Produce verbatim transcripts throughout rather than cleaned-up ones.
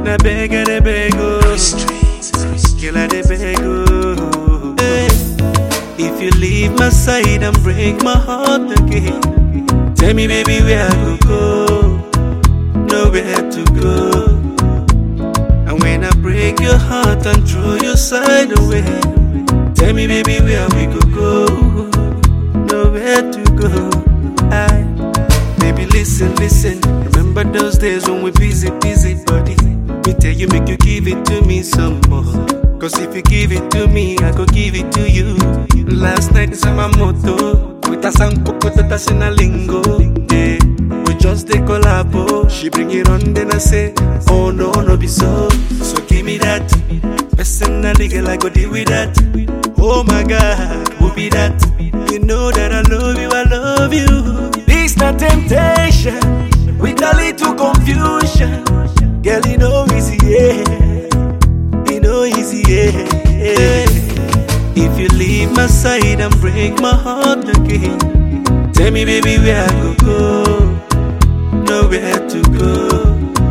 I beg, I dey beg, oh. Girl, I dey beg, oh. Hey. If you leave my side and break my heart again, tell me, baby, where I go go, nowhere to go. And when I break your heart and throw your side away, tell me, baby, where we go go, nowhere to go. I, baby, listen, listen. Remember those days when we busy, busy, buddy. Me tell you, make you give it to me some more. Cause if you give it to me, I go give it to you. Last night is my motto. With a song, that's in a lingo. Yeah, we just dey collabo. She bring it on, then I say, oh no, no be so. So give me that. Personally, girl, I go deal with that. Oh my God, who be that? You know that I love you, I love you. This not temptation, with a little confusion. Girl, you know easy, yeah. You know easy, yeah. If you leave my side and break my heart again, tell me, baby, where I go go, nowhere to go.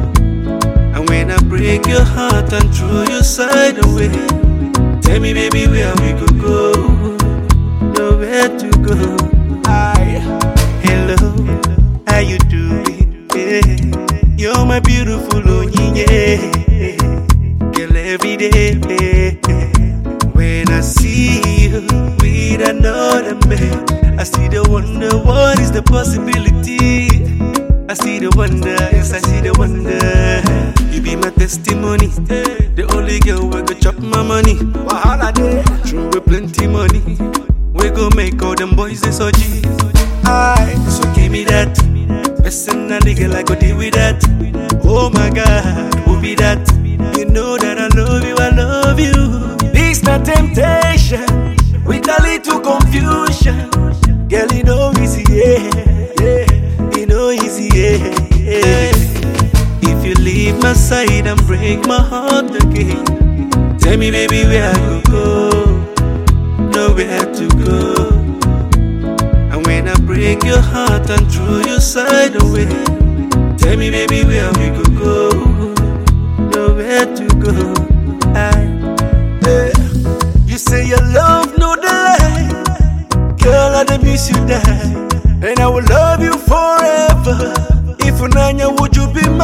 And when I break your heart and throw your side away, tell me, baby, where we go go, nowhere to go. Hi, hello, how you doing? Yeah. You're my beautiful Onyinye, girl, every day. When I see you with another man, I see the wonder, what is the possibility? I see the wonder, yes, I see the wonder. You be my testimony, the only girl who go chop my money. Wahala dey, true with plenty money. We go make all them boys they so G. Aye, so give me that. Personally, girl, I go deal with that. Oh my God, who be that? You know that I love you, I love you. This not temptation, with a little confusion. Girl, you know easy, yeah, yeah. You know easy, yeah, yeah. If you leave my side and break my heart again, tell me, baby, where I go go, nowhere to go. And when I break your heart and throw your side away, tell me, baby, where we go go, nowhere to go. I, yeah. You say your love no delay, girl, I dey miss you die, and I will love you forever. If Unanya, would you be my